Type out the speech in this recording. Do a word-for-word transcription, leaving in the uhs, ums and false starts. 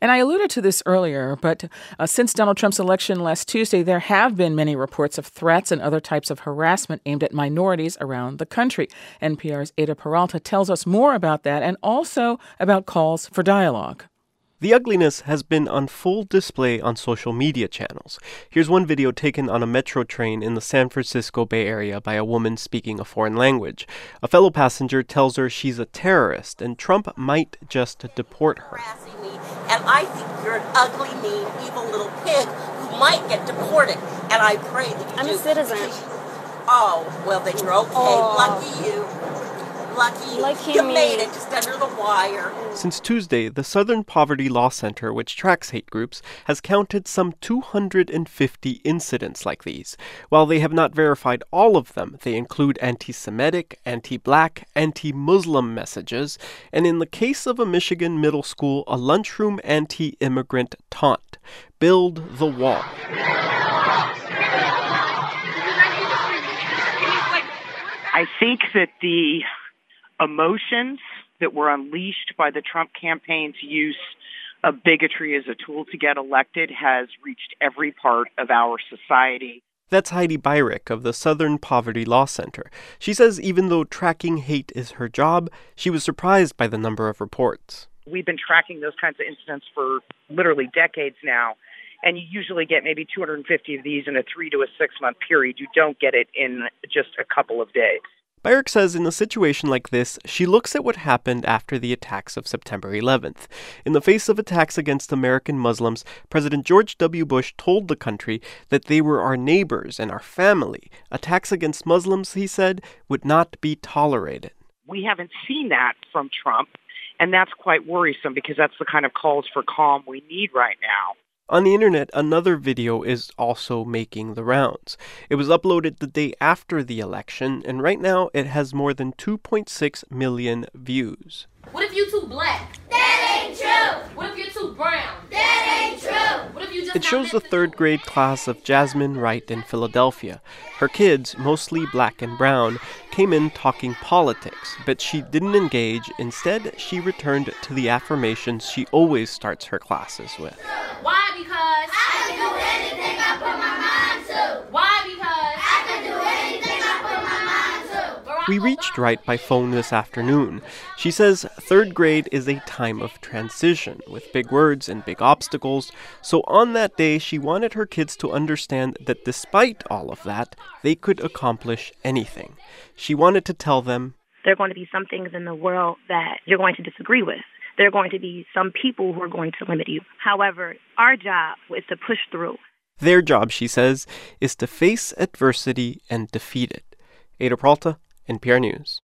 And I alluded to this earlier, but uh, since Donald Trump's election last Tuesday, there have been many reports of threats and other types of harassment aimed at minorities around the country. N P R's Ada Peralta tells us more about that and also about calls for dialogue. The ugliness has been on full display on social media channels. Here's one video taken on a metro train in the San Francisco Bay Area by a woman speaking a foreign language. A fellow passenger tells her she's a terrorist and Trump might just deport her. And I think you're an ugly, mean, evil little pig who might get deported. And I pray that you I'm do. a citizen. Oh, well, then you're okay. Oh. Lucky you. Lucky you. Lucky you me. made it just under the wire. Since Tuesday, the Southern Poverty Law Center, which tracks hate groups, has counted some two hundred fifty incidents like these. While they have not verified all of them, they include anti-Semitic, anti-black, anti-Muslim messages, and in the case of a Michigan middle school, a lunchroom anti-immigrant taunt. Build the wall. I think that the emotions that were unleashed by the Trump campaign's use of bigotry as a tool to get elected has reached every part of our society. That's Heidi Beirich of the Southern Poverty Law Center. She says even though tracking hate is her job, she was surprised by the number of reports. We've been tracking those kinds of incidents for literally decades now, and you usually get maybe two hundred fifty of these in a three to a six month period. You don't get it in just a couple of days. Beirich says in a situation like this, she looks at what happened after the attacks of September eleventh. In the face of attacks against American Muslims, President George W. Bush told the country that they were our neighbors and our family. Attacks against Muslims, he said, would not be tolerated. We haven't seen that from Trump, and that's quite worrisome because that's the kind of calls for calm we need right now. On the internet, another video is also making the rounds. It was uploaded the day after the election, and right now it has more than two point six million views. What if you too black? That ain't true! What if you're too brown? That ain't true! What if you just It shows the third grade class of Jasmine Wright in Philadelphia. Her kids, mostly black and brown, came in talking politics, but she didn't engage. Instead, she returned to the affirmations she always starts her classes with. Why? Because I can do anything I put my mind to. Why? Because I can do anything I put my mind to. We reached Wright by phone this afternoon. She says third grade is a time of transition with big words and big obstacles. So on that day, she wanted her kids to understand that despite all of that, they could accomplish anything. She wanted to tell them, there are going to be some things in the world that you're going to disagree with. There are going to be some people who are going to limit you. However, our job is to push through. Their job, she says, is to face adversity and defeat it. Ada Peralta, N P R News.